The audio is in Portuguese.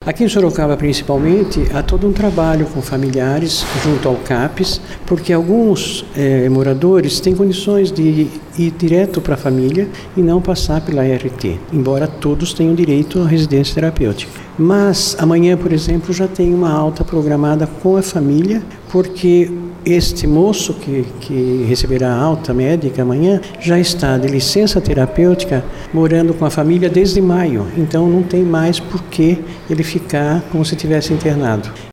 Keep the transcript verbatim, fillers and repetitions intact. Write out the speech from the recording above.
Aqui em Sorocaba, principalmente, há todo um trabalho com familiares junto ao CAPES, porque alguns eh, moradores têm condições de ir direto para a família e não passar pela A R T, embora todos tenham direito à residência terapêutica. Mas amanhã, por exemplo, já tem uma alta programada com a família, porque este moço que, que receberá a alta médica amanhã já está de licença terapêutica morando com a família desde maio, então não tem mais por que ele ficar como se tivesse internado.